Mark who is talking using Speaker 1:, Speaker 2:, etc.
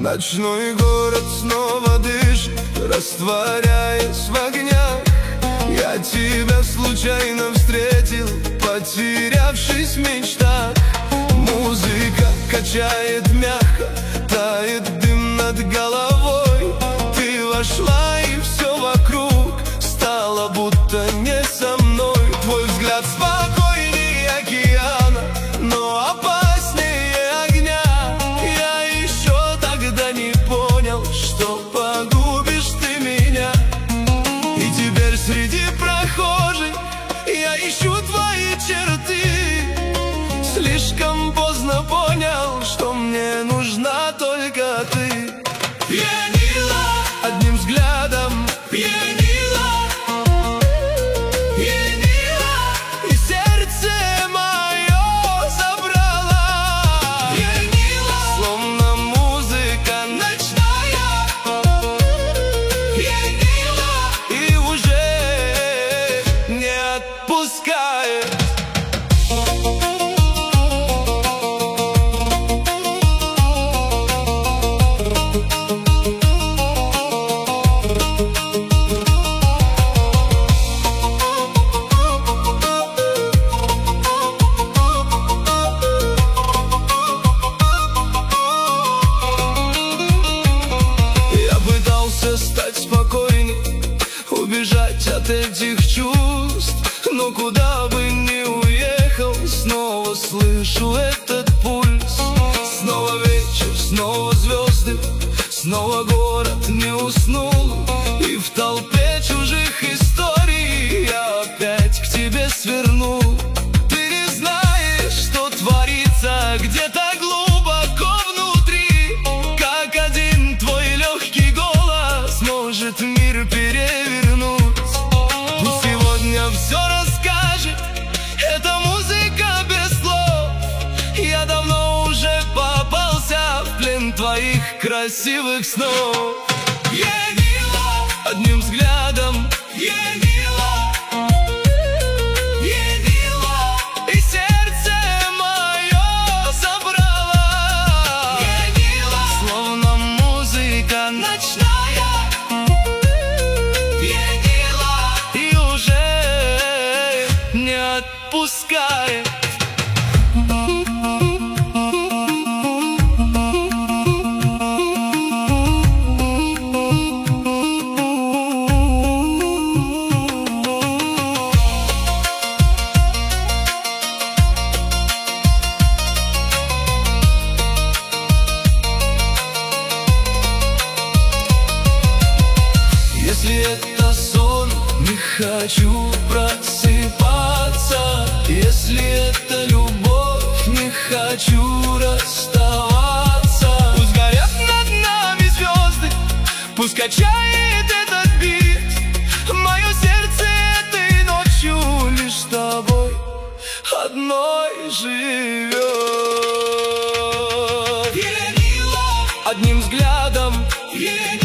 Speaker 1: Ночной город снова дышит, растворяясь в огнях. Я тебя случайно встретил, потерявшись в мечтах. Музыка качает мягко, тает дым над головой. Ты вошла, и все вокруг стало будто не со мной. Твой взгляд спокойнее океана, но опаснее огня. Я еще тогда не понял, что погубишь ты меня. И теперь среди прохожих я ищу твои черты. Слишком поздно понял, что мне нужна только ты. Пьянила, одним взглядом пьянила, пьянила, и сердце мое забрала. Пьянила, словно музыка ночная. Пьянила, и уже не отпускает. Стать спокойней, убежать от этих чувств, но куда бы ни уехал, снова слышу этот пульс. Снова вечер, снова звезды, снова город не уснул. И в толпе чужих историй я опять к тебе свернул. Ты не знаешь, что творится где-то глубоко внутри, как один твой легкий голос может мир перевернуть. Пусть сегодня все расскажет эта музыка без слов. Я давно уже попался в плен твоих красивых снов. Пьянила, одним взглядом пьянила, пьянила, и сердце мое забрала. Пьянила, словно музыка ночная. И уже не отпускает. Если это сон, не хочу просыпаться. Если это любовь, не хочу расставаться. Пусть горят над нами звезды, пусть качает этот бит. Мое сердце этой ночью лишь с тобой одной живет. Пьянила, одним взглядом пьянила.